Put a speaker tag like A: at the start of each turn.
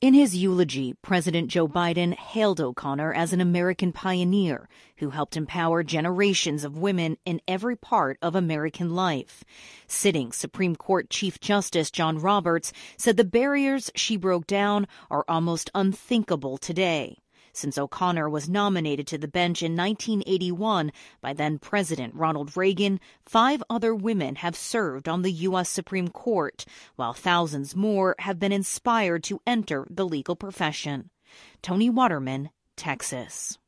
A: In his eulogy, President Joe Biden hailed O'Connor as an American pioneer who helped empower generations of women in every part of American life. Sitting Supreme Court Chief Justice John Roberts said the barriers she broke down are almost unthinkable today. Since O'Connor was nominated to the bench in 1981 by then-President Ronald Reagan, 5 other women have served on the U.S. Supreme Court, while thousands more have been inspired to enter the legal profession. Tony Waterman, Texas.